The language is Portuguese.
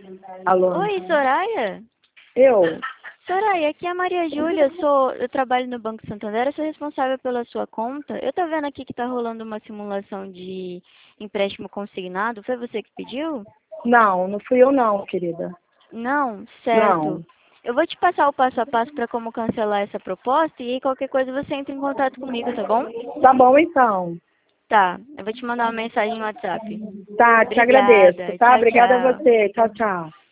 Alô? Oi, Soraya? Eu? Soraya, aqui é a Maria Júlia, eu trabalho no Banco Santander, eu sou responsável pela sua conta. Eu tô vendo aqui que tá rolando uma simulação de empréstimo consignado, foi você que pediu? Não, não fui eu não, querida. Não? Não. Certo. Eu vou te passar o passo a passo para como cancelar essa proposta e aí qualquer coisa você entra em contato comigo, tá bom? Tá bom então. Tá, eu vou te mandar uma mensagem no WhatsApp. Tá, te agradeço, Obrigada, tá? tchau, Obrigada a tchau. você. Tchau, tchau.